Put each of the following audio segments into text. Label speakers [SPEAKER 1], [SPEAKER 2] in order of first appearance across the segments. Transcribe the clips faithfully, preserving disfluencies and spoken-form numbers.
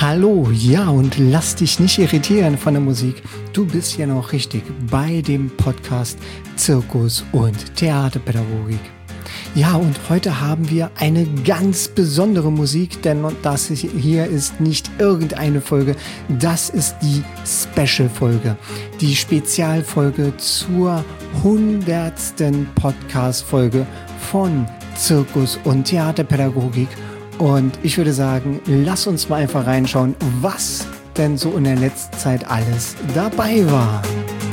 [SPEAKER 1] Hallo, ja, und lass dich nicht irritieren von der Musik. Du bist ja noch richtig bei dem Podcast Zirkus und Theaterpädagogik. Ja, und heute haben wir eine ganz besondere Musik, denn das hier ist nicht irgendeine Folge, das ist die Special-Folge, die Spezialfolge zur hundertsten Podcast-Folge von Zirkus und Theaterpädagogik. Und ich würde sagen, lass uns mal einfach reinschauen, was denn so in der letzten Zeit alles dabei war.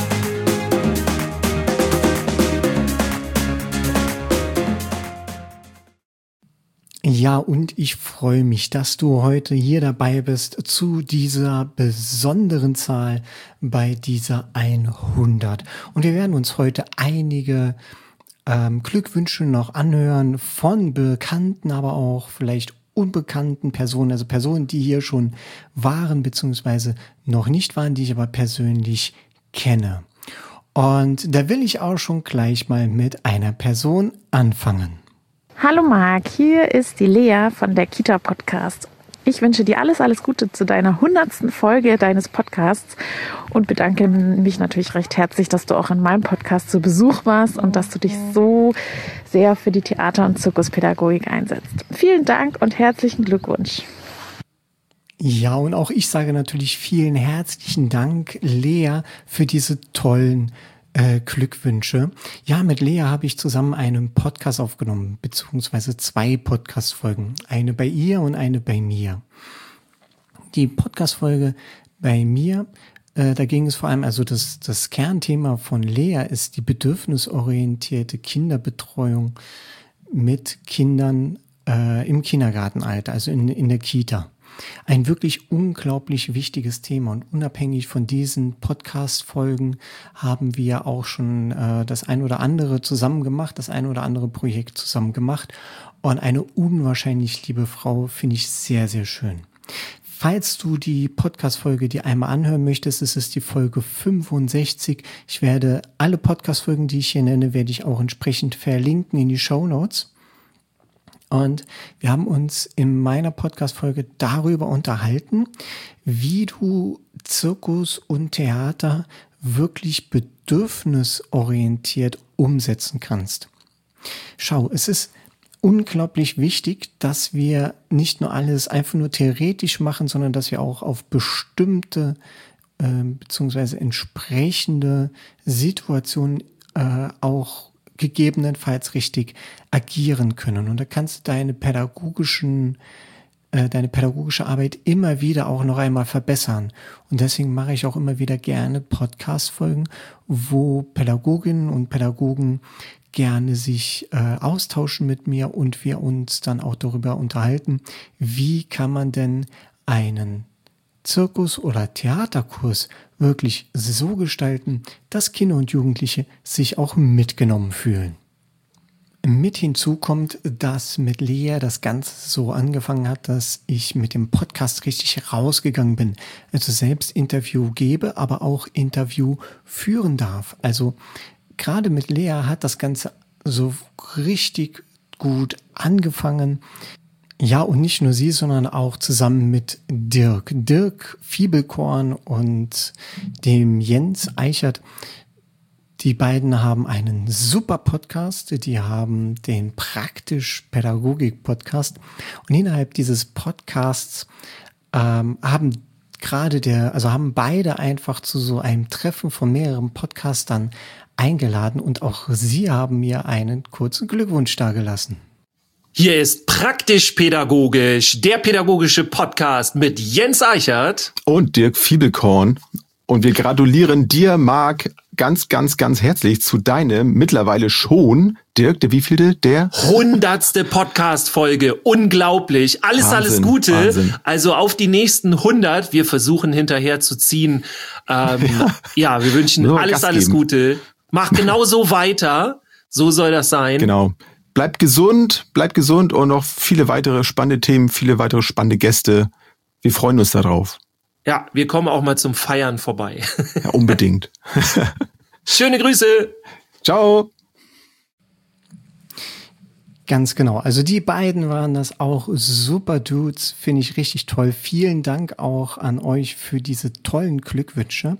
[SPEAKER 1] Ja, und ich freue mich, dass du heute hier dabei bist zu dieser besonderen Zahl bei dieser hundert. Und wir werden uns heute einige ähm, Glückwünsche noch anhören von bekannten, aber auch vielleicht unbekannten Personen, also Personen, die hier schon waren beziehungsweise noch nicht waren, die ich aber persönlich kenne. Und da will ich auch schon gleich mal mit einer Person anfangen.
[SPEAKER 2] Hallo Marc, hier ist die Lea von der Kita Podcast. Ich wünsche dir alles, alles Gute zu deiner hundertsten Folge deines Podcasts und bedanke mich natürlich recht herzlich, dass du auch in meinem Podcast zu Besuch warst und dass du dich so sehr für die Theater- und Zirkuspädagogik einsetzt. Vielen Dank und herzlichen Glückwunsch.
[SPEAKER 1] Ja, und auch ich sage natürlich vielen herzlichen Dank, Lea, für diese tollen Äh, Glückwünsche. Ja, mit Lea habe ich zusammen einen Podcast aufgenommen, beziehungsweise zwei Podcast-Folgen. Eine bei ihr und eine bei mir. Die Podcast-Folge bei mir, äh, da ging es vor allem, also das, das Kernthema von Lea ist die bedürfnisorientierte Kinderbetreuung mit Kindern äh, im Kindergartenalter, also in, in der Kita. Ein wirklich unglaublich wichtiges Thema und unabhängig von diesen Podcast-Folgen haben wir auch schon äh, das ein oder andere zusammen gemacht, das ein oder andere Projekt zusammen gemacht und eine unwahrscheinlich liebe Frau finde ich sehr, sehr schön. Falls du die Podcast-Folge dir einmal anhören möchtest, ist es die Folge fünfundsechzig. Ich werde alle Podcast-Folgen, die ich hier nenne, werde ich auch entsprechend verlinken in die Shownotes. Und wir haben uns in meiner Podcast-Folge darüber unterhalten, wie du Zirkus und Theater wirklich bedürfnisorientiert umsetzen kannst. Schau, es ist unglaublich wichtig, dass wir nicht nur alles einfach nur theoretisch machen, sondern dass wir auch auf bestimmte äh, beziehungsweise entsprechende Situationen äh, auch gegebenenfalls richtig agieren können. Und da kannst du deine pädagogischen, äh, deine pädagogische Arbeit immer wieder auch noch einmal verbessern. Und deswegen mache ich auch immer wieder gerne Podcast-Folgen, wo Pädagoginnen und Pädagogen gerne sich äh, austauschen mit mir und wir uns dann auch darüber unterhalten, wie kann man denn einen Zirkus- oder Theaterkurs wirklich so gestalten, dass Kinder und Jugendliche sich auch mitgenommen fühlen. Mit hinzu kommt, dass mit Lea das Ganze so angefangen hat, dass ich mit dem Podcast richtig rausgegangen bin. Also selbst Interview gebe, aber auch Interview führen darf. Also gerade mit Lea hat das Ganze so richtig gut angefangen. Ja, und nicht nur sie, sondern auch zusammen mit Dirk. Dirk Fiebelkorn und dem Jens Eichert. Die beiden haben einen super Podcast. Die haben den Praktisch-Pädagogik-Podcast. Und innerhalb dieses Podcasts ähm, haben gerade der, also haben beide einfach zu so einem Treffen von mehreren Podcastern eingeladen. Und auch sie haben mir einen kurzen Glückwunsch dargelassen.
[SPEAKER 3] Hier ist Praktisch-Pädagogisch, der pädagogische Podcast mit Jens Eichert
[SPEAKER 4] und Dirk Fiebelkorn. Und wir gratulieren dir, Marc, ganz, ganz, ganz herzlich zu deinem mittlerweile schon, Dirk, der wievielte? Der
[SPEAKER 3] hundertste Podcast-Folge. Unglaublich. Alles, Wahnsinn, alles Gute. Wahnsinn. Also auf die nächsten hundert. Wir versuchen hinterher zu ziehen. Ähm, ja. ja, wir wünschen Nur alles, Gas alles geben. Gute. Mach genau so weiter. So soll das sein.
[SPEAKER 4] Genau. Bleibt gesund, bleibt gesund und noch viele weitere spannende Themen, viele weitere spannende Gäste. Wir freuen uns darauf.
[SPEAKER 3] Ja, wir kommen auch mal zum Feiern vorbei.
[SPEAKER 4] Ja, unbedingt.
[SPEAKER 3] Schöne Grüße.
[SPEAKER 4] Ciao.
[SPEAKER 1] Ganz genau. Also die beiden waren das auch super Dudes, finde ich richtig toll. Vielen Dank auch an euch für diese tollen Glückwünsche.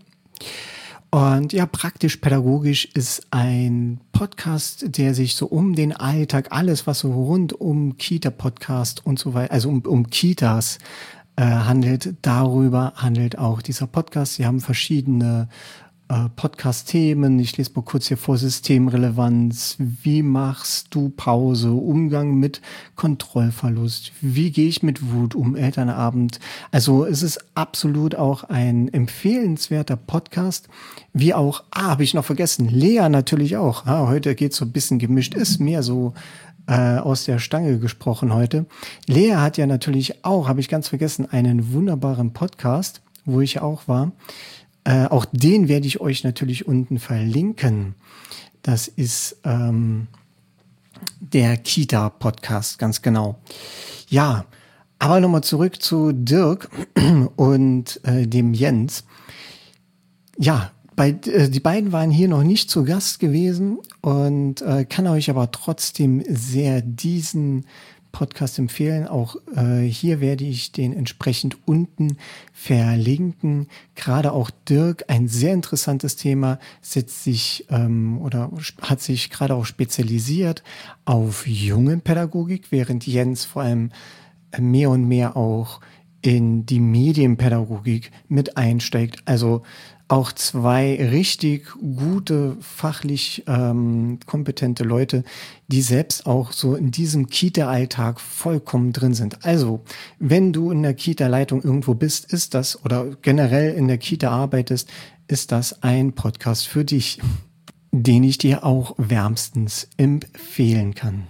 [SPEAKER 1] Und ja, praktisch pädagogisch ist ein Podcast, der sich so um den Alltag, alles was so rund um Kita-Podcast und so weiter, also um, um Kitas äh, handelt, darüber handelt auch dieser Podcast. Sie haben verschiedene Podcast-Themen. Ich lese mal kurz hier vor: Systemrelevanz, wie machst du Pause, Umgang mit Kontrollverlust, wie gehe ich mit Wut um, Elternabend. Also es ist absolut auch ein empfehlenswerter Podcast, wie auch, ah, habe ich noch vergessen, Lea natürlich auch. Ah, heute geht es so ein bisschen gemischt, ist mehr so äh, aus der Stange gesprochen heute. Lea hat ja natürlich auch, habe ich ganz vergessen, einen wunderbaren Podcast, wo ich auch war. Äh, auch den werde ich euch natürlich unten verlinken. Das ist ähm, der Kita-Podcast, ganz genau. Ja, aber nochmal zurück zu Dirk und äh, dem Jens. Ja, bei, äh, die beiden waren hier noch nicht zu Gast gewesen und äh, kann euch aber trotzdem sehr diesen Podcast empfehlen. Auch äh, hier werde ich den entsprechend unten verlinken. Gerade auch Dirk, ein sehr interessantes Thema, setzt sich ähm, oder hat sich gerade auch spezialisiert auf Jungenpädagogik, während Jens vor allem mehr und mehr auch in die Medienpädagogik mit einsteigt. Also auch zwei richtig gute, fachlich ähm, kompetente Leute, die selbst auch so in diesem Kita-Alltag vollkommen drin sind. Also, wenn du in der Kita-Leitung irgendwo bist, ist das, oder generell in der Kita arbeitest, ist das ein Podcast für dich, den ich dir auch wärmstens empfehlen kann.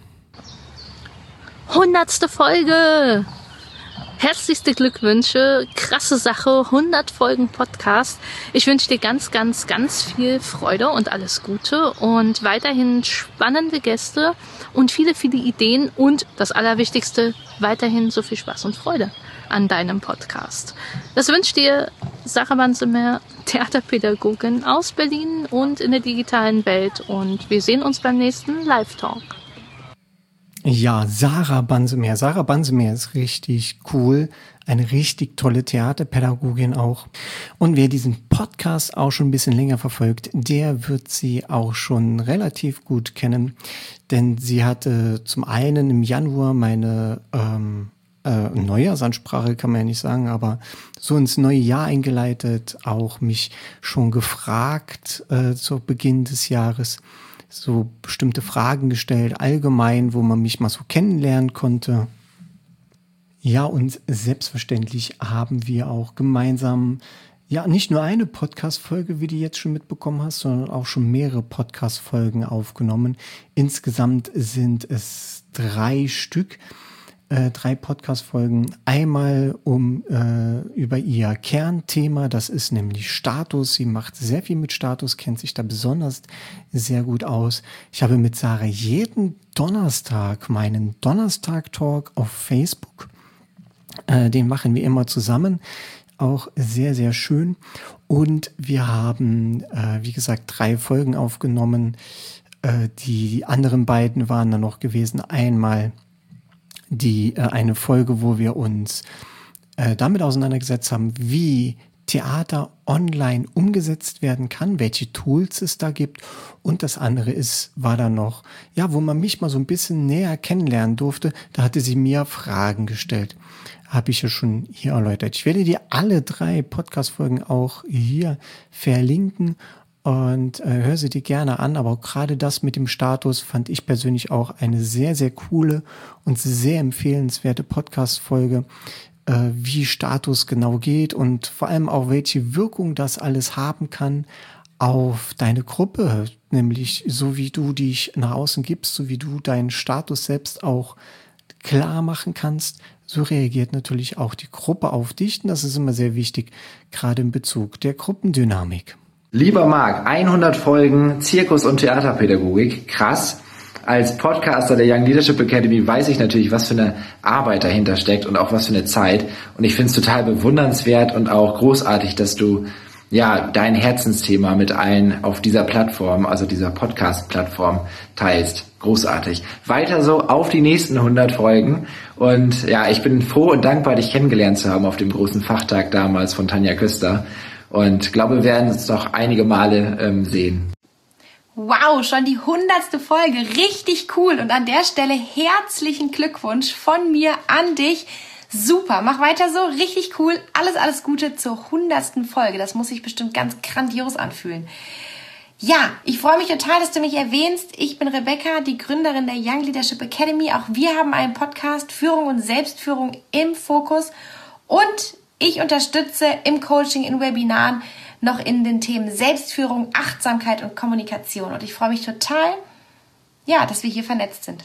[SPEAKER 5] Hundertste Folge! Herzlichste Glückwünsche, krasse Sache, hundert Folgen Podcast. Ich wünsche dir ganz, ganz, ganz viel Freude und alles Gute und weiterhin spannende Gäste und viele, viele Ideen und das Allerwichtigste, weiterhin so viel Spaß und Freude an deinem Podcast. Das wünscht dir Sarah Bansemer, Theaterpädagogin aus Berlin und in der digitalen Welt, und wir sehen uns beim nächsten Live-Talk.
[SPEAKER 1] Ja, Sarah Bansemer. Sarah Bansemer ist richtig cool. Eine richtig tolle Theaterpädagogin auch. Und wer diesen Podcast auch schon ein bisschen länger verfolgt, der wird sie auch schon relativ gut kennen. Denn sie hatte zum einen im Januar meine ähm, äh, Neujahrsansprache, kann man ja nicht sagen, aber so ins neue Jahr eingeleitet, auch mich schon gefragt äh, zu Beginn des Jahres, so bestimmte Fragen gestellt, allgemein, wo man mich mal so kennenlernen konnte. Ja, und selbstverständlich haben wir auch gemeinsam, ja, nicht nur eine Podcast-Folge, wie du jetzt schon mitbekommen hast, sondern auch schon mehrere Podcast-Folgen aufgenommen. Insgesamt sind es drei Stück. Äh, drei Podcast-Folgen, einmal um äh, über ihr Kernthema, das ist nämlich Status. Sie macht sehr viel mit Status, kennt sich da besonders sehr gut aus. Ich habe mit Sarah jeden Donnerstag meinen Donnerstag-Talk auf Facebook. Äh, den machen wir immer zusammen. Auch sehr, sehr schön. Und wir haben, äh, wie gesagt, drei Folgen aufgenommen. Äh, die anderen beiden waren dann noch gewesen. Einmal die äh, eine Folge, wo wir uns äh, damit auseinandergesetzt haben, wie Theater online umgesetzt werden kann, welche Tools es da gibt. Und das andere ist, war dann noch, ja, wo man mich mal so ein bisschen näher kennenlernen durfte. Da hatte sie mir Fragen gestellt. Habe ich ja schon hier erläutert. Ich werde dir alle drei Podcast-Folgen auch hier verlinken. Und äh, hör sie dir gerne an, aber auch gerade das mit dem Status fand ich persönlich auch eine sehr, sehr coole und sehr empfehlenswerte Podcast-Folge, äh, wie Status genau geht und vor allem auch, welche Wirkung das alles haben kann auf deine Gruppe, nämlich so wie du dich nach außen gibst, so wie du deinen Status selbst auch klar machen kannst, so reagiert natürlich auch die Gruppe auf dich, und das ist immer sehr wichtig, gerade in Bezug der Gruppendynamik.
[SPEAKER 6] Lieber Marc, hundert Folgen Zirkus- und Theaterpädagogik, krass. Als Podcaster der Young Leadership Academy weiß ich natürlich, was für eine Arbeit dahinter steckt und auch was für eine Zeit. Und ich finde es total bewundernswert und auch großartig, dass du ja, dein Herzensthema mit allen auf dieser Plattform, also dieser Podcast-Plattform teilst. Großartig. Weiter so auf die nächsten hundert Folgen. Und ja, ich bin froh und dankbar, dich kennengelernt zu haben auf dem großen Fachtag damals von Tanja Köster. Und glaube, wir werden uns noch einige Male ähm, sehen.
[SPEAKER 7] Wow, schon die hundertste Folge. Richtig cool. Und an der Stelle herzlichen Glückwunsch von mir an dich. Super, mach weiter so. Richtig cool. Alles, alles Gute zur hundertsten Folge. Das muss sich bestimmt ganz grandios anfühlen. Ja, ich freue mich total, dass du mich erwähnst. Ich bin Rebecca, die Gründerin der Young Leadership Academy. Auch wir haben einen Podcast, Führung und Selbstführung im Fokus. Und ich unterstütze im Coaching, in Webinaren noch in den Themen Selbstführung, Achtsamkeit und Kommunikation. Und ich freue mich total, ja, dass wir hier vernetzt sind.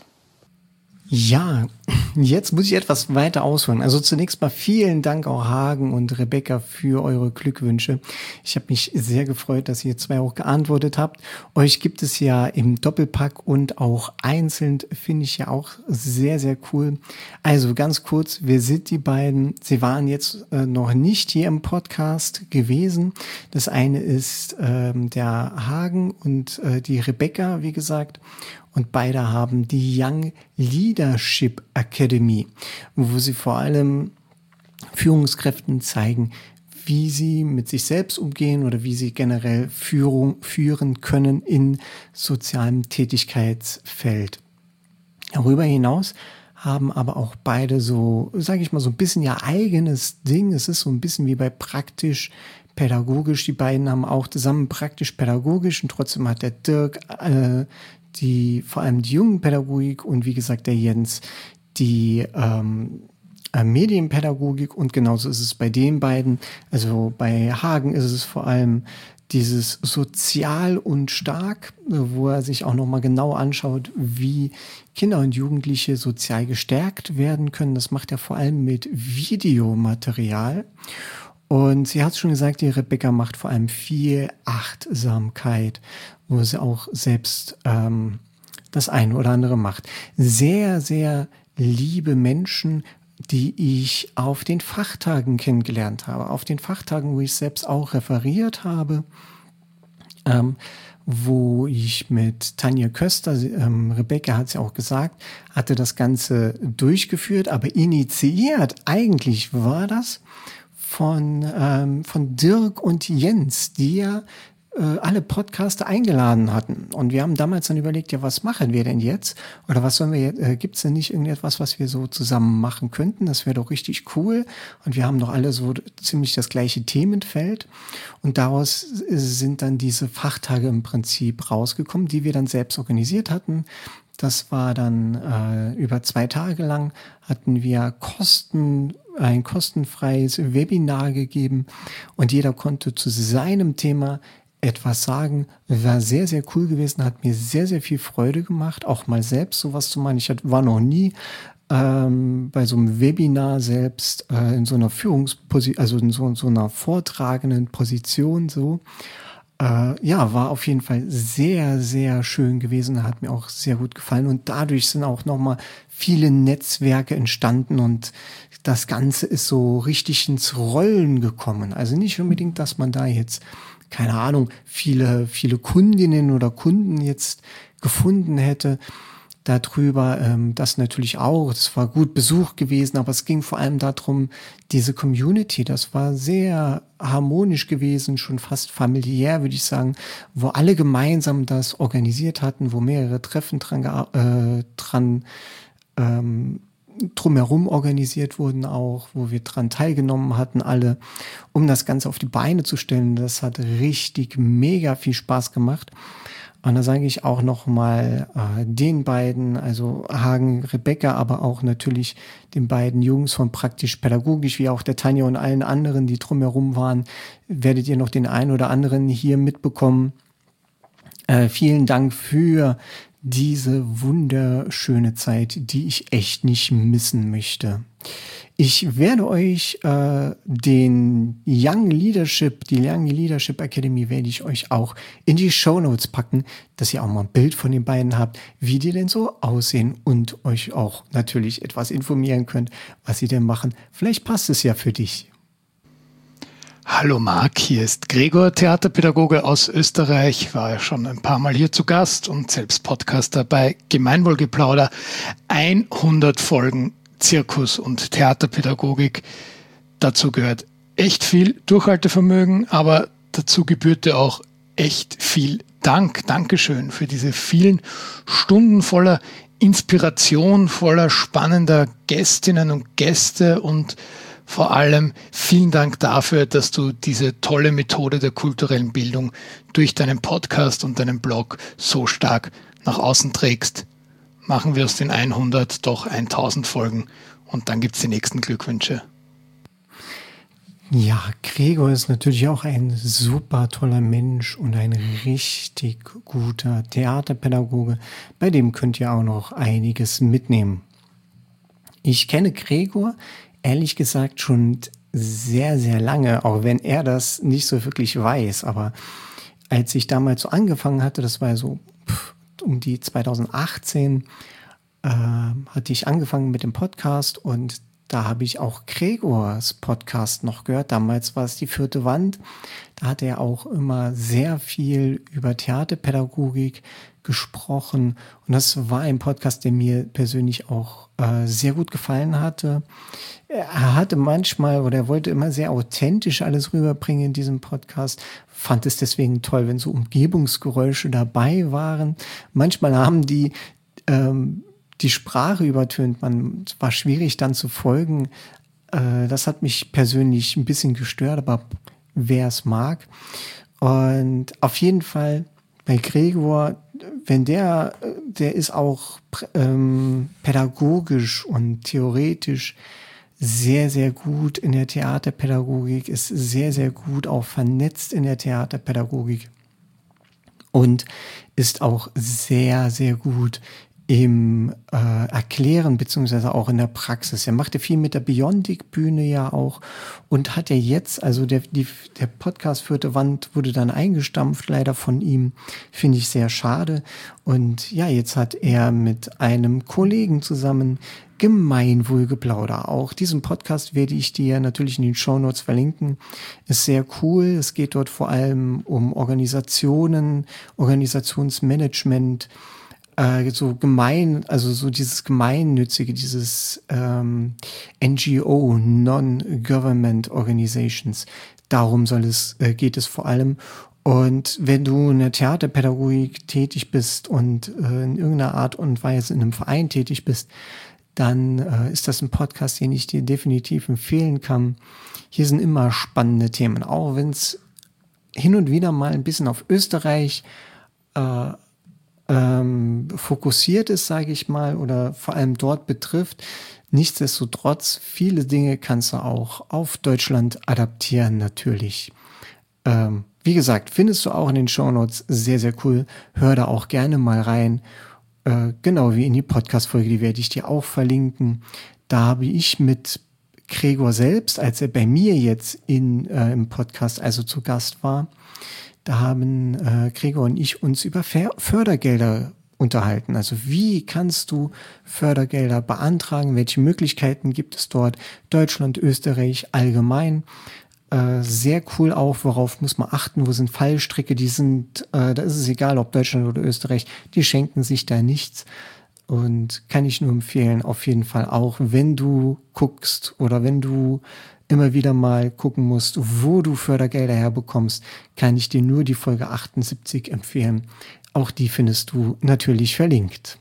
[SPEAKER 1] Ja, jetzt muss ich etwas weiter ausholen. Also zunächst mal vielen Dank auch Hagen und Rebecca für eure Glückwünsche. Ich habe mich sehr gefreut, dass ihr zwei auch geantwortet habt. Euch gibt es ja im Doppelpack und auch einzeln, finde ich ja auch sehr, sehr cool. Also ganz kurz, wer sind die beiden? Sie waren jetzt äh, noch nicht hier im Podcast gewesen. Das eine ist ähm, der Hagen und äh, die Rebecca, wie gesagt. Und beide haben die Young Leadership Academy, wo sie vor allem Führungskräften zeigen, wie sie mit sich selbst umgehen oder wie sie generell Führung führen können in sozialem Tätigkeitsfeld. Darüber hinaus haben aber auch beide so, sage ich mal, so ein bisschen ihr eigenes Ding. Es ist so ein bisschen wie bei praktisch pädagogisch. Die beiden haben auch zusammen praktisch pädagogisch und trotzdem hat der Dirk äh, die vor allem die Jugendpädagogik und wie gesagt der Jens die ähm, Medienpädagogik und genauso ist es bei den beiden. Also bei Hagen ist es vor allem dieses sozial und stark, wo er sich auch nochmal genau anschaut, wie Kinder und Jugendliche sozial gestärkt werden können. Das macht er vor allem mit Videomaterial. Und sie hat es schon gesagt, die Rebecca macht vor allem viel Achtsamkeit, wo sie auch selbst ähm, das eine oder andere macht. Sehr, sehr liebe Menschen, die ich auf den Fachtagen kennengelernt habe. Auf den Fachtagen, wo ich selbst auch referiert habe, ähm, wo ich mit Tanja Köster, ähm, Rebecca hat es ja auch gesagt, hatte das Ganze durchgeführt, aber initiiert eigentlich war das von, ähm, von Dirk und Jens, die ja äh, alle Podcaster eingeladen hatten. Und wir haben damals dann überlegt, ja, was machen wir denn jetzt? Oder was sollen wir jetzt, äh, gibt es denn nicht irgendetwas, was wir so zusammen machen könnten? Das wäre doch richtig cool. Und wir haben doch alle so ziemlich das gleiche Themenfeld. Und daraus sind dann diese Fachtage im Prinzip rausgekommen, die wir dann selbst organisiert hatten. Das war dann äh, über zwei Tage lang, hatten wir Kosten, ein kostenfreies Webinar gegeben und jeder konnte zu seinem Thema etwas sagen. War sehr, sehr cool gewesen, hat mir sehr, sehr viel Freude gemacht, auch mal selbst sowas zu machen. Ich war noch nie ähm, bei so einem Webinar selbst äh, in so einer Führungsposition, also in so, in so einer vortragenden Position so. Äh, ja, war auf jeden Fall sehr, sehr schön gewesen, hat mir auch sehr gut gefallen und dadurch sind auch nochmal viele Netzwerke entstanden und das Ganze ist so richtig ins Rollen gekommen. Also nicht unbedingt, dass man da jetzt, keine Ahnung, viele, viele Kundinnen oder Kunden jetzt gefunden hätte darüber, ähm, das natürlich auch, es war gut besucht gewesen, aber es ging vor allem darum, diese Community, das war sehr harmonisch gewesen, schon fast familiär, würde ich sagen, wo alle gemeinsam das organisiert hatten, wo mehrere Treffen dran, äh, dran ähm, drumherum organisiert wurden auch, wo wir dran teilgenommen hatten, alle, um das Ganze auf die Beine zu stellen. Das hat richtig mega viel Spaß gemacht. Und da sage ich auch noch mal äh, den beiden, also Hagen, Rebecca, aber auch natürlich den beiden Jungs von Praktisch Pädagogisch, wie auch der Tanja und allen anderen, die drumherum waren, werdet ihr noch den einen oder anderen hier mitbekommen. Äh, vielen Dank für diese wunderschöne Zeit, die ich echt nicht missen möchte. Ich werde euch äh, den Young Leadership, die Young Leadership Academy werde ich euch auch in die Shownotes packen, dass ihr auch mal ein Bild von den beiden habt, wie die denn so aussehen und euch auch natürlich etwas informieren könnt, was sie denn machen. Vielleicht passt es ja für dich.
[SPEAKER 8] Hallo Marc, hier ist Gregor, Theaterpädagoge aus Österreich, war ja schon ein paar Mal hier zu Gast und selbst Podcaster bei Gemeinwohlgeplauder. hundert Folgen Zirkus und Theaterpädagogik. Dazu gehört echt viel Durchhaltevermögen, aber dazu gebührte auch echt viel Dank. Dankeschön für diese vielen Stunden voller Inspiration, voller spannender Gästinnen und Gäste und vor allem vielen Dank dafür, dass du diese tolle Methode der kulturellen Bildung durch deinen Podcast und deinen Blog so stark nach außen trägst. Machen wir aus den hundert doch tausend Folgen und dann gibt's die nächsten Glückwünsche.
[SPEAKER 1] Ja, Gregor ist natürlich auch ein super toller Mensch und ein richtig guter Theaterpädagoge. Bei dem könnt ihr auch noch einiges mitnehmen. Ich kenne Gregor ehrlich gesagt schon sehr, sehr lange, auch wenn er das nicht so wirklich weiß. Aber als ich damals so angefangen hatte, das war so pff, um die zweitausendachtzehn, äh, hatte ich angefangen mit dem Podcast und da habe ich auch Gregors Podcast noch gehört. Damals war es die vierte Wand. Da hat er auch immer sehr viel über Theaterpädagogik gesprochen. Und das war ein Podcast, der mir persönlich auch äh, sehr gut gefallen hatte. Er hatte manchmal oder er wollte immer sehr authentisch alles rüberbringen in diesem Podcast. Fand es deswegen toll, wenn so Umgebungsgeräusche dabei waren. Manchmal haben die ähm, die Sprache übertönt. Man, es war schwierig dann zu folgen. Äh, das hat mich persönlich ein bisschen gestört, aber wer es mag. Und auf jeden Fall bei Gregor, wenn der, der ist auch ähm, pädagogisch und theoretisch sehr, sehr gut in der Theaterpädagogik, ist sehr, sehr gut auch vernetzt in der Theaterpädagogik und ist auch sehr, sehr gut im äh, Erklären beziehungsweise auch in der Praxis. Er machte viel mit der Beyondic-Bühne ja auch und hat ja jetzt, also der, die, der Podcast Vierte Wand wurde dann eingestampft, leider von ihm, finde ich sehr schade. Und ja, jetzt hat er mit einem Kollegen zusammen Gemeinwohlgeplauder. Auch diesen Podcast werde ich dir natürlich in den Shownotes verlinken. Ist sehr cool. Es geht dort vor allem um Organisationen, Organisationsmanagement, Äh, so gemein, also so dieses Gemeinnützige, dieses ähm, N G O, Non-Government Organizations. Darum soll es, äh, geht es vor allem. Und wenn du in der Theaterpädagogik tätig bist und äh, in irgendeiner Art und Weise in einem Verein tätig bist, dann äh, ist das ein Podcast, den ich dir definitiv empfehlen kann. Hier sind immer spannende Themen, auch wenn es hin und wieder mal ein bisschen auf Österreich äh, Ähm, fokussiert ist, sage ich mal, oder vor allem dort betrifft. Nichtsdestotrotz, viele Dinge kannst du auch auf Deutschland adaptieren, natürlich. Ähm, wie gesagt, findest du auch in den Shownotes sehr, sehr cool. Hör da auch gerne mal rein. Äh, genau wie in die Podcast-Folge, die werde ich dir auch verlinken. Da habe ich mit Gregor selbst, als er bei mir jetzt in, äh, im Podcast also zu Gast war, da haben äh, Gregor und ich uns über Fördergelder unterhalten. Also wie kannst du Fördergelder beantragen? Welche Möglichkeiten gibt es dort? Deutschland, Österreich, allgemein. Äh, sehr cool auch, worauf muss man achten? Wo sind Fallstricke? Die sind, äh, da ist es egal, ob Deutschland oder Österreich, die schenken sich da nichts. Und kann ich nur empfehlen, auf jeden Fall auch, wenn du guckst oder wenn du immer wieder mal gucken musst, wo du Fördergelder herbekommst, kann ich dir nur die Folge achtundsiebzig empfehlen. Auch die findest du natürlich verlinkt.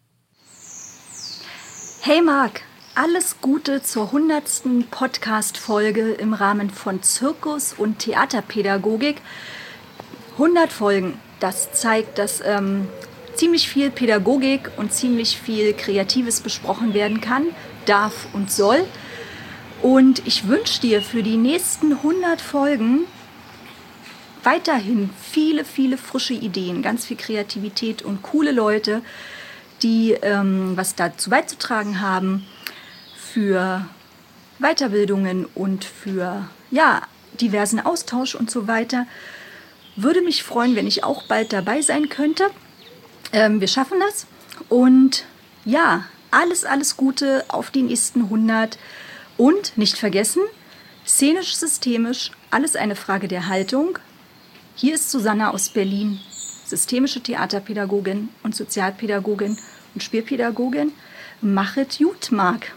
[SPEAKER 9] Hey Marc, alles Gute zur hundertsten Podcast-Folge im Rahmen von Zirkus und Theaterpädagogik. hundert Folgen, das zeigt, dass ähm, ziemlich viel Pädagogik und ziemlich viel Kreatives besprochen werden kann, darf und soll. Und ich wünsche dir für die nächsten hundert Folgen weiterhin viele, viele frische Ideen, ganz viel Kreativität und coole Leute, die ähm, was dazu beizutragen haben für Weiterbildungen und für ja, diversen Austausch und so weiter. Würde mich freuen, wenn ich auch bald dabei sein könnte. Ähm, wir schaffen das. Und ja, alles, alles Gute auf die nächsten hundert. Und nicht vergessen, szenisch-systemisch Alles eine Frage der Haltung. Hier ist Susanna aus Berlin, systemische Theaterpädagogin und Sozialpädagogin und Spielpädagogin. Machet gut, Marc.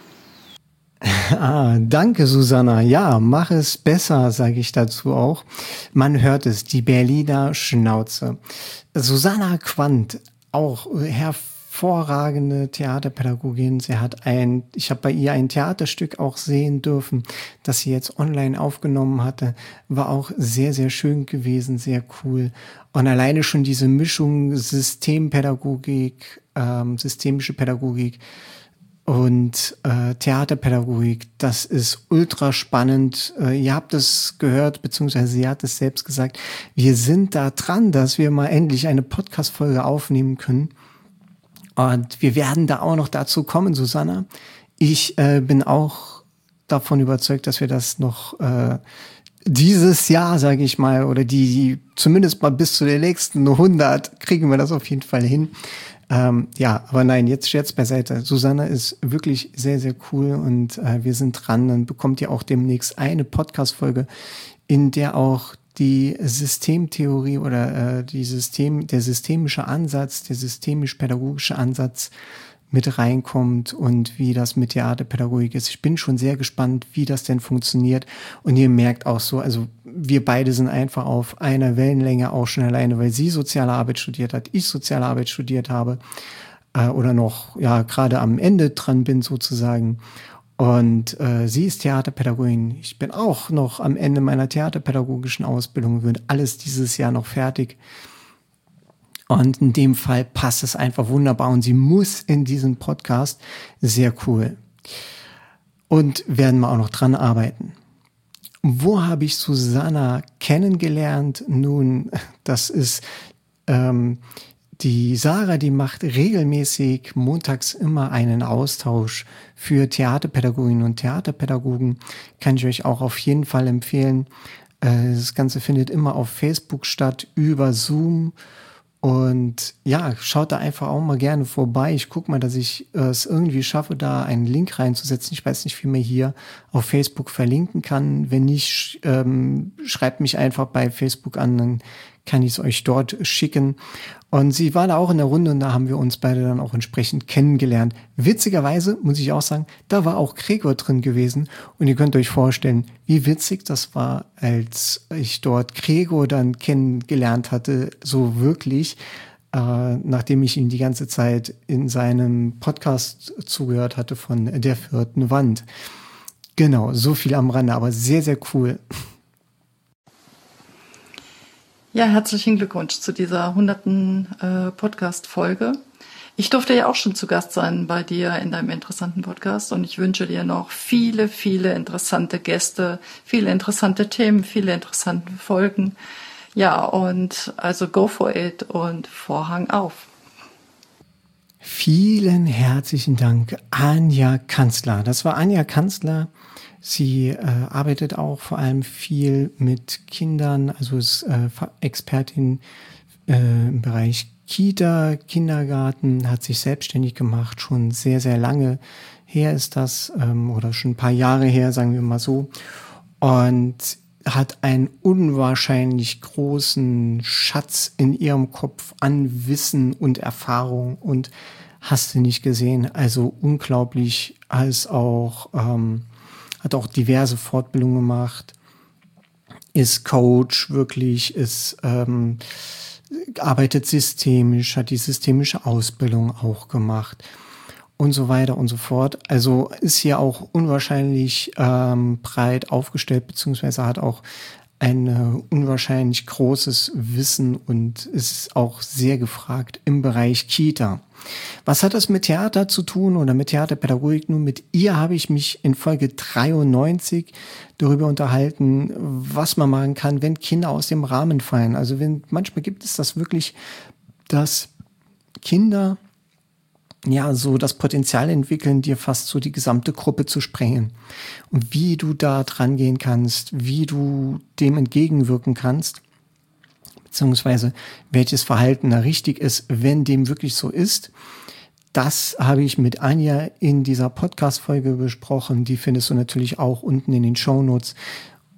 [SPEAKER 1] Ah, danke, Susanna. Ja, mach es besser, sage ich dazu auch. Man hört es, die Berliner Schnauze. Susanna Quandt, auch hervorragende Theaterpädagogin. Sie hat ein, ich habe bei ihr ein Theaterstück auch sehen dürfen, das sie jetzt online aufgenommen hatte. War auch sehr, sehr schön gewesen, sehr cool. Und alleine schon diese Mischung Systempädagogik, ähm, systemische Pädagogik und äh, Theaterpädagogik, das ist ultra spannend. Äh, ihr habt es gehört, beziehungsweise sie hat es selbst gesagt. Wir sind da dran, dass wir mal endlich eine Podcast-Folge aufnehmen können. Und wir werden da auch noch dazu kommen, Susanna. Ich äh, bin auch davon überzeugt, dass wir das noch äh, dieses Jahr, sage ich mal, oder die, die zumindest mal bis zu den nächsten hundert kriegen wir das auf jeden Fall hin. Ähm, ja, aber nein, jetzt Scherz beiseite. Susanna ist wirklich sehr, sehr cool und äh, wir sind dran. Dann bekommt ihr auch demnächst eine Podcast-Folge, in der auch die Systemtheorie oder äh, die System, der systemische Ansatz, der systemisch-pädagogische Ansatz mit reinkommt und wie das mit Theaterpädagogik ist. Ich bin schon sehr gespannt, wie das denn funktioniert. Und ihr merkt auch so, also wir beide sind einfach auf einer Wellenlänge auch schon alleine, weil sie soziale Arbeit studiert hat, ich soziale Arbeit studiert habe äh, oder noch ja gerade am Ende dran bin sozusagen. Und äh, sie ist Theaterpädagogin. Ich bin auch noch am Ende meiner theaterpädagogischen Ausbildung, wird alles dieses Jahr noch fertig. Und in dem Fall passt es einfach wunderbar und sie muss in diesem Podcast, sehr cool. Und werden wir auch noch dran arbeiten. Wo habe ich Susanna kennengelernt? Nun, das ist ähm, die Sarah, die macht regelmäßig montags immer einen Austausch für Theaterpädagoginnen und Theaterpädagogen. Kann ich euch auch auf jeden Fall empfehlen. Äh, das Ganze findet immer auf Facebook statt, über Zoom. Und ja, schaut da einfach auch mal gerne vorbei. Ich gucke mal, dass ich äh, es irgendwie schaffe, da einen Link reinzusetzen. Ich weiß nicht, wie man hier auf Facebook verlinken kann. Wenn nicht, ähm, schreibt mich einfach bei Facebook an, dann kann ich es euch dort schicken. Und sie war da auch in der Runde und da haben wir uns beide dann auch entsprechend kennengelernt. Witzigerweise, muss ich auch sagen, da war auch Gregor drin gewesen. Und ihr könnt euch vorstellen, wie witzig das war, als ich dort Gregor dann kennengelernt hatte, so wirklich, äh, nachdem ich ihm die ganze Zeit in seinem Podcast zugehört hatte von der vierten Wand. Genau, so viel am Rande, aber sehr, sehr cool.
[SPEAKER 10] Ja, herzlichen Glückwunsch zu dieser hunderten äh, Podcast-Folge. Ich durfte ja auch schon zu Gast sein bei dir in deinem interessanten Podcast und ich wünsche dir noch viele, viele interessante Gäste, viele interessante Themen, viele interessante Folgen. Ja, und also go for it und Vorhang auf.
[SPEAKER 1] Vielen herzlichen Dank, Anja Kanzler. Das war Anja Kanzler. Sie äh, arbeitet auch vor allem viel mit Kindern, also ist äh, Expertin äh, im Bereich Kita, Kindergarten, hat sich selbstständig gemacht, schon sehr, sehr lange her ist das, ähm, oder schon ein paar Jahre her, sagen wir mal so, und hat einen unwahrscheinlich großen Schatz in ihrem Kopf an Wissen und Erfahrung und hast du nicht gesehen, also unglaublich, als auch ähm, hat auch diverse Fortbildungen gemacht, ist Coach wirklich, ist ähm, arbeitet systemisch, hat die systemische Ausbildung auch gemacht und so weiter und so fort. Also ist hier auch unwahrscheinlich ähm, breit aufgestellt, beziehungsweise hat auch ein äh, unwahrscheinlich großes Wissen und ist auch sehr gefragt im Bereich Kita. Was hat das mit Theater zu tun oder mit Theaterpädagogik? Nun, mit ihr habe ich mich in Folge dreiundneunzig darüber unterhalten, was man machen kann, wenn Kinder aus dem Rahmen fallen. Also wenn manchmal gibt es das wirklich, dass Kinder ja so das Potenzial entwickeln, dir fast so die gesamte Gruppe zu sprengen. Und wie du da dran gehen kannst, wie du dem entgegenwirken kannst, beziehungsweise welches Verhalten da richtig ist, wenn dem wirklich so ist. Das habe ich mit Anja in dieser Podcast-Folge besprochen. Die findest du natürlich auch unten in den Shownotes.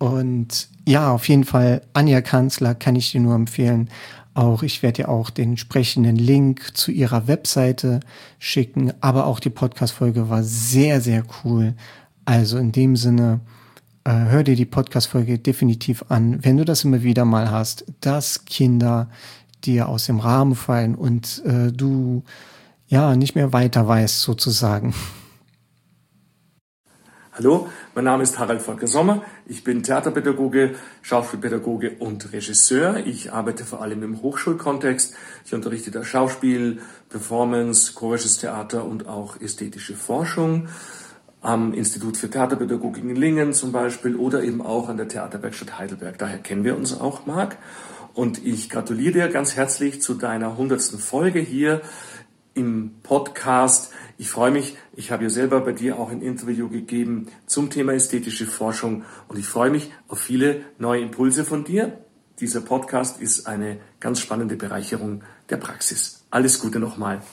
[SPEAKER 1] Und ja, auf jeden Fall, Anja Kanzler kann ich dir nur empfehlen. Auch ich werde dir auch den entsprechenden Link zu ihrer Webseite schicken, aber auch die Podcast-Folge war sehr, sehr cool. Also in dem Sinne, äh, hör dir die Podcast-Folge definitiv an, wenn du das immer wieder mal hast, dass Kinder dir aus dem Rahmen fallen und äh, du ja nicht mehr weiter weißt sozusagen.
[SPEAKER 11] Hallo, mein Name ist Harald Volker Sommer. Ich bin Theaterpädagoge, Schauspielpädagoge und Regisseur. Ich arbeite vor allem im Hochschulkontext. Ich unterrichte da Schauspiel, Performance, chorisches Theater und auch ästhetische Forschung am Institut für Theaterpädagogik in Lingen zum Beispiel oder eben auch an der Theaterwerkstatt Heidelberg. Daher kennen wir uns auch, Marc. Und ich gratuliere dir ganz herzlich zu deiner hundertsten Folge hier im Podcast. Ich freue mich, ich habe ja selber bei dir auch ein Interview gegeben zum Thema ästhetische Forschung und ich freue mich auf viele neue Impulse von dir. Dieser Podcast ist eine ganz spannende Bereicherung der Praxis. Alles Gute nochmal.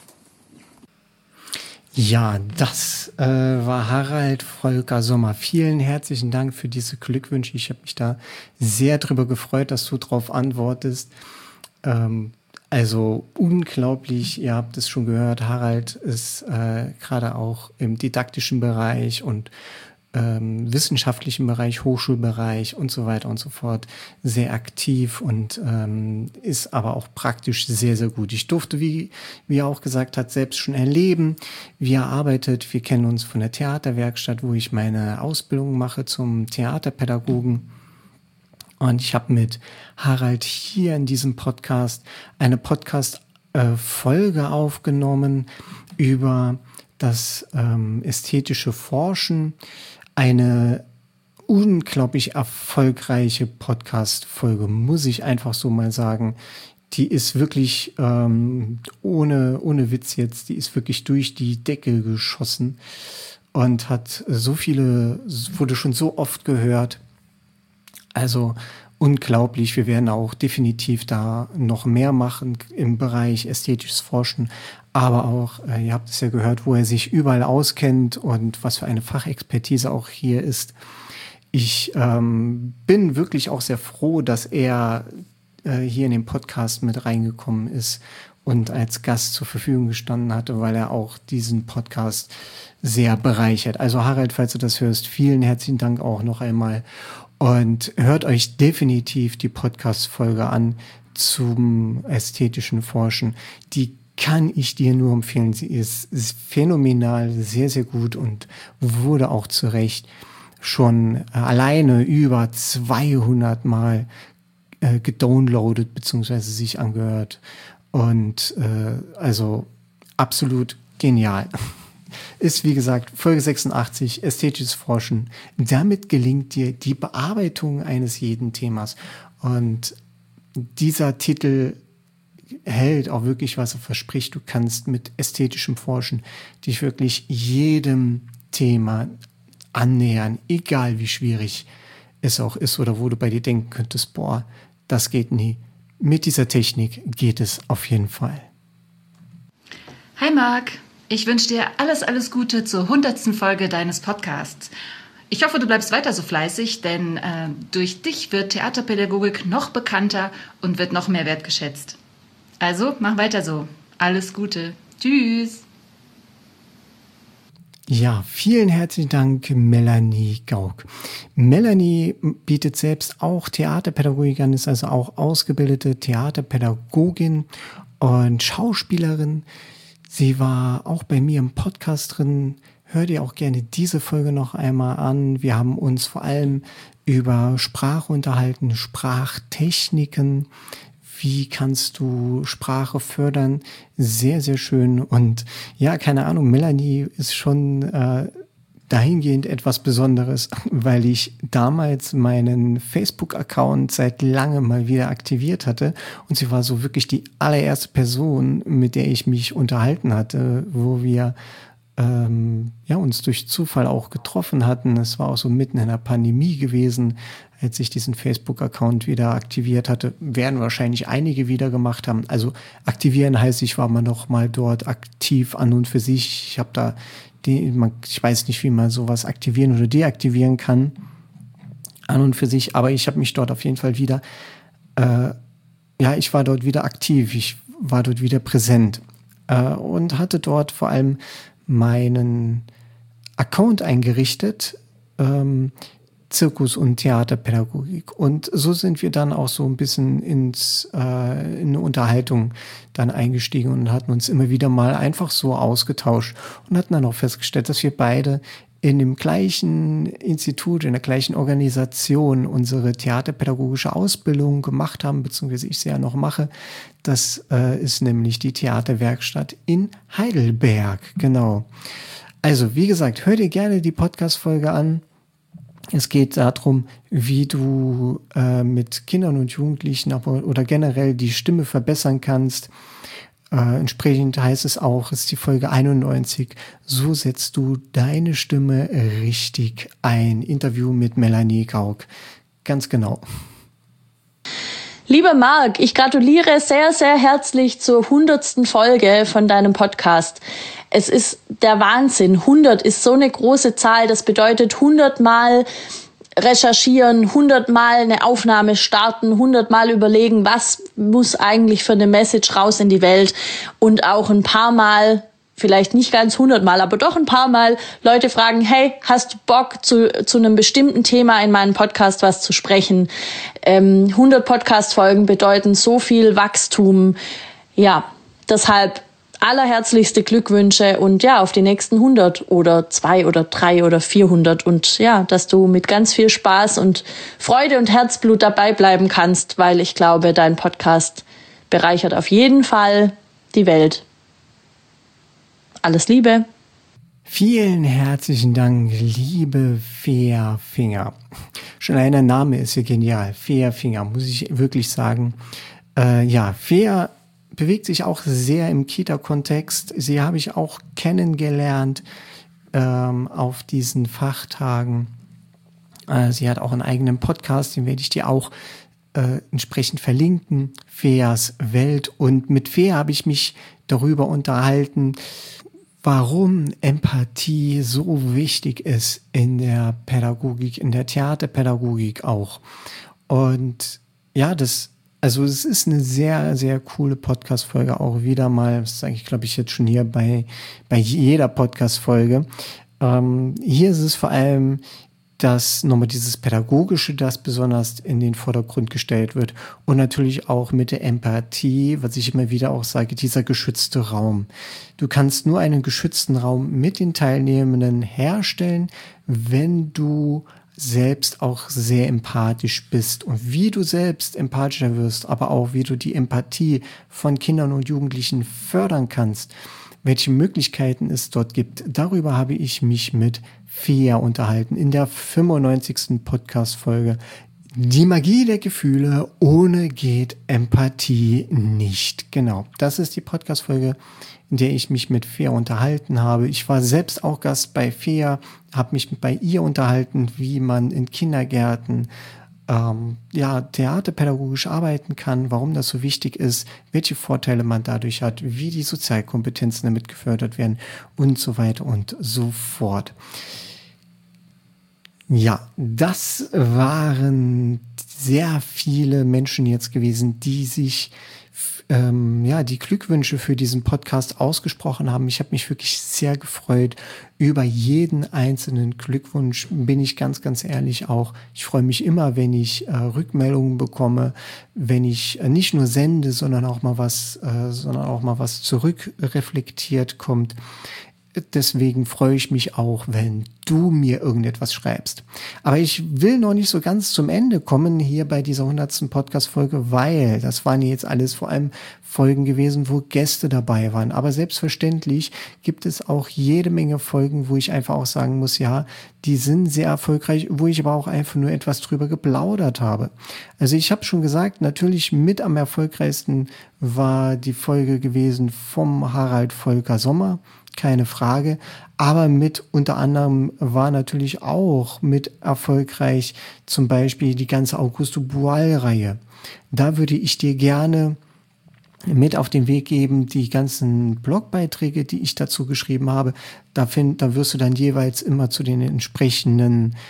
[SPEAKER 1] Ja, das äh, war Harald Volker Sommer. Vielen herzlichen Dank für diese Glückwünsche. Ich habe mich da sehr drüber gefreut, dass du darauf antwortest. Ähm, Also unglaublich, ihr habt es schon gehört, Harald ist äh, gerade auch im didaktischen Bereich und ähm, wissenschaftlichen Bereich, Hochschulbereich und so weiter und so fort sehr aktiv und ähm, ist aber auch praktisch sehr, sehr gut. Ich durfte, wie, wie er auch gesagt hat, selbst schon erleben, wie er arbeitet. Wir kennen uns von der Theaterwerkstatt, wo ich meine Ausbildung mache zum Theaterpädagogen. Und ich habe mit Harald hier in diesem Podcast eine Podcast-Folge äh, aufgenommen über das ähm, ästhetische Forschen. Eine unglaublich erfolgreiche Podcast-Folge, muss ich einfach so mal sagen. Die ist wirklich, ähm, ohne, ohne Witz jetzt, die ist wirklich durch die Decke geschossen und hat so viele, wurde schon so oft gehört. Also unglaublich. Wir werden auch definitiv da noch mehr machen im Bereich ästhetisches Forschen, aber auch, äh, ihr habt es ja gehört, wo er sich überall auskennt und was für eine Fachexpertise auch hier ist. Ich ähm, bin wirklich auch sehr froh, dass er äh, hier in den Podcast mit reingekommen ist und als Gast zur Verfügung gestanden hatte, weil er auch diesen Podcast sehr bereichert. Also Harald, falls du das hörst, vielen herzlichen Dank auch noch einmal. Und hört euch definitiv die Podcast-Folge an zum ästhetischen Forschen. Die kann ich dir nur empfehlen. Sie ist, ist phänomenal, sehr, sehr gut und wurde auch zu Recht schon alleine über zweihundert Mal äh, gedownloadet bzw. sich angehört. Und äh, also absolut genial. Ist, wie gesagt, Folge sechsundachtzig, ästhetisches Forschen. Damit gelingt dir die Bearbeitung eines jeden Themas. Und dieser Titel hält auch wirklich, was er verspricht. Du kannst mit ästhetischem Forschen dich wirklich jedem Thema annähern, egal wie schwierig es auch ist oder wo du bei dir denken könntest, boah, das geht nie. Mit dieser Technik geht es auf jeden Fall.
[SPEAKER 12] Hi Marc! Ich wünsche dir alles, alles Gute zur hundertsten Folge deines Podcasts. Ich hoffe, du bleibst weiter so fleißig, denn äh, durch dich wird Theaterpädagogik noch bekannter und wird noch mehr wertgeschätzt. Also, mach weiter so. Alles Gute. Tschüss.
[SPEAKER 1] Ja, vielen herzlichen Dank, Melanie Gauck. Melanie bietet selbst auch Theaterpädagogik an, ist also auch ausgebildete Theaterpädagogin und Schauspielerin. Sie war auch bei mir im Podcast drin. Hör dir auch gerne diese Folge noch einmal an. Wir haben uns vor allem über Sprache unterhalten, Sprachtechniken. Wie kannst du Sprache fördern? Sehr, sehr schön. Und ja, keine Ahnung, Melanie ist schon äh, dahingehend etwas Besonderes, weil ich damals meinen Facebook-Account seit langem mal wieder aktiviert hatte und sie war so wirklich die allererste Person, mit der ich mich unterhalten hatte, wo wir ähm, ja uns durch Zufall auch getroffen hatten. Es war auch so mitten in der Pandemie gewesen, als ich diesen Facebook-Account wieder aktiviert hatte. Werden wahrscheinlich einige wieder gemacht haben. Also aktivieren heißt, ich war mal noch mal dort aktiv an und für sich. Ich habe da Die, man, ich weiß nicht, wie man sowas aktivieren oder deaktivieren kann. an und für sich, aber ich habe mich dort auf jeden Fall wieder, äh, ja, ich war dort wieder aktiv, ich war dort wieder präsent äh, und hatte dort vor allem meinen Account eingerichtet, ähm, Zirkus- und Theaterpädagogik. Und so sind wir dann auch so ein bisschen ins, äh, in eine Unterhaltung dann eingestiegen und hatten uns immer wieder mal einfach so ausgetauscht und hatten dann auch festgestellt, dass wir beide in dem gleichen Institut, in der gleichen Organisation unsere theaterpädagogische Ausbildung gemacht haben, beziehungsweise ich sie ja noch mache. Das äh, ist nämlich die Theaterwerkstatt in Heidelberg. Genau. Also, wie gesagt, hör dir gerne die Podcast-Folge an. Es geht darum, wie du äh, mit Kindern und Jugendlichen aber, oder generell die Stimme verbessern kannst. Äh, entsprechend heißt es auch, ist die Folge einundneunzig, so setzt du deine Stimme richtig ein. Interview mit Melanie Gauck. Ganz genau.
[SPEAKER 13] Lieber Marc, ich gratuliere sehr, sehr herzlich zur hundertsten Folge von deinem Podcast. Es ist der Wahnsinn. hundert ist so eine große Zahl. Das bedeutet hundert Mal recherchieren, hundert Mal eine Aufnahme starten, hundert Mal überlegen, was muss eigentlich für eine Message raus in die Welt und auch ein paar Mal, vielleicht nicht ganz hundert Mal, aber doch ein paar Mal Leute fragen, hey, hast du Bock zu, zu einem bestimmten Thema in meinem Podcast was zu sprechen? Ähm, hundert Podcast-Folgen bedeuten so viel Wachstum. Ja, deshalb allerherzlichste Glückwünsche und ja, auf die nächsten hundert oder zwei oder drei oder vierhundert und ja, dass du mit ganz viel Spaß und Freude und Herzblut dabei bleiben kannst, weil ich glaube, dein Podcast bereichert auf jeden Fall die Welt. Alles Liebe.
[SPEAKER 1] Vielen herzlichen Dank, liebe Fairfinger. Schon allein der Name ist ja genial. Fairfinger, muss ich wirklich sagen. Äh, ja, Fair bewegt sich auch sehr im Kita-Kontext. Sie habe ich auch kennengelernt ähm, auf diesen Fachtagen. Äh, sie hat auch einen eigenen Podcast, den werde ich dir auch äh, entsprechend verlinken. Feas Welt. Und mit Fea habe ich mich darüber unterhalten, warum Empathie so wichtig ist in der Pädagogik, in der Theaterpädagogik auch. Und ja, das Also es ist eine sehr, sehr coole Podcast-Folge auch wieder mal. Das sage ich, glaube ich, jetzt schon hier bei, bei jeder Podcast-Folge. Ähm, hier ist es vor allem, dass nochmal dieses Pädagogische, das besonders in den Vordergrund gestellt wird. Und natürlich auch mit der Empathie, was ich immer wieder auch sage, dieser geschützte Raum. Du kannst nur einen geschützten Raum mit den Teilnehmenden herstellen, wenn du selbst auch sehr empathisch bist und wie du selbst empathischer wirst, aber auch wie du die Empathie von Kindern und Jugendlichen fördern kannst, welche Möglichkeiten es dort gibt. Darüber habe ich mich mit Fea unterhalten in der fünfundneunzigsten Podcast-Folge. Die Magie der Gefühle, ohne geht Empathie nicht. Genau, das ist die Podcast-Folge, in der ich mich mit Fea unterhalten habe. Ich war selbst auch Gast bei Fea, habe mich bei ihr unterhalten, wie man in Kindergärten ähm, ja, theaterpädagogisch arbeiten kann, warum das so wichtig ist, welche Vorteile man dadurch hat, wie die Sozialkompetenzen damit gefördert werden und so weiter und so fort. Ja, das waren sehr viele Menschen jetzt gewesen, die sich ähm, ja, die Glückwünsche für diesen Podcast ausgesprochen haben. Ich habe mich wirklich sehr gefreut über jeden einzelnen Glückwunsch, bin ich ganz, ganz ehrlich auch. Ich freue mich immer, wenn ich äh, Rückmeldungen bekomme, wenn ich äh, nicht nur sende, sondern auch mal was, äh, sondern auch mal was zurückreflektiert kommt. Deswegen freue ich mich auch, wenn du mir irgendetwas schreibst. Aber ich will noch nicht so ganz zum Ende kommen hier bei dieser hundertsten Podcast-Folge, weil das waren jetzt alles vor allem Folgen gewesen, wo Gäste dabei waren. Aber selbstverständlich gibt es auch jede Menge Folgen, wo ich einfach auch sagen muss, ja, die sind sehr erfolgreich, wo ich aber auch einfach nur etwas drüber geplaudert habe. Also ich habe schon gesagt, natürlich mit am erfolgreichsten war die Folge gewesen vom Harald Volker Sommer. Keine Frage, aber mit unter anderem war natürlich auch mit erfolgreich zum Beispiel die ganze Augusto Boal-Reihe. Da würde ich dir gerne mit auf den Weg geben, die ganzen Blogbeiträge, die ich dazu geschrieben habe. Da, find, da wirst du dann jeweils immer zu den entsprechenden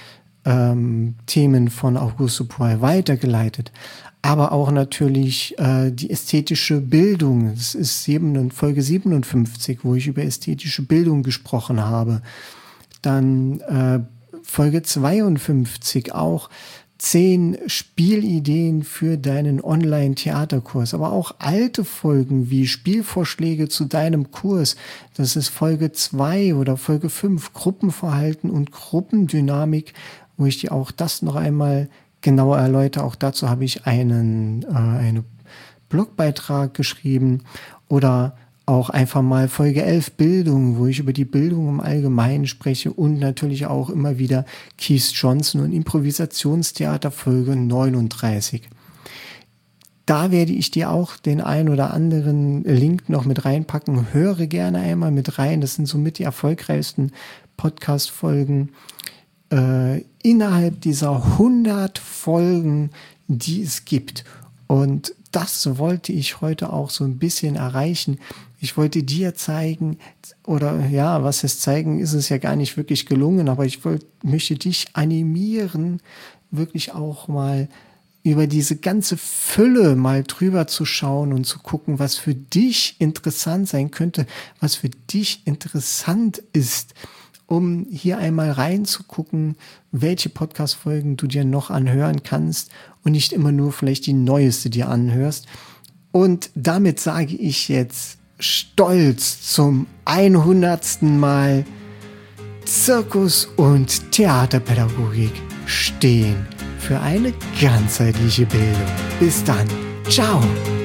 [SPEAKER 1] ähm, Themen von Augusto Boal weitergeleitet. Aber auch natürlich äh, die ästhetische Bildung. Das ist sieben, Folge siebenundfünfzig, wo ich über ästhetische Bildung gesprochen habe. Dann äh, Folge zweiundfünfzig auch zehn Spielideen für deinen Online-Theaterkurs. Aber auch alte Folgen wie Spielvorschläge zu deinem Kurs. Das ist Folge zwei oder Folge fünf, Gruppenverhalten und Gruppendynamik, wo ich dir auch das noch einmal genauer erläutere. Auch dazu habe ich einen, äh, einen Blogbeitrag geschrieben oder auch einfach mal Folge elf Bildung, wo ich über die Bildung im Allgemeinen spreche und natürlich auch immer wieder Keith Johnson und Improvisationstheater Folge neununddreißig. Da werde ich dir auch den ein oder anderen Link noch mit reinpacken. Höre gerne einmal mit rein. Das sind somit die erfolgreichsten Podcast-Folgen Äh, innerhalb dieser hundert Folgen, die es gibt. Und das wollte ich heute auch so ein bisschen erreichen. Ich wollte dir zeigen, oder ja, was es zeigen, ist es ja gar nicht wirklich gelungen, aber ich wollte, möchte dich animieren, wirklich auch mal über diese ganze Fülle mal drüber zu schauen und zu gucken, was für dich interessant sein könnte, was für dich interessant ist, um hier einmal reinzugucken, welche Podcast-Folgen du dir noch anhören kannst und nicht immer nur vielleicht die neueste dir anhörst. Und damit sage ich jetzt stolz zum hundertsten Mal Zirkus- und Theaterpädagogik stehen für eine ganzheitliche Bildung. Bis dann. Ciao.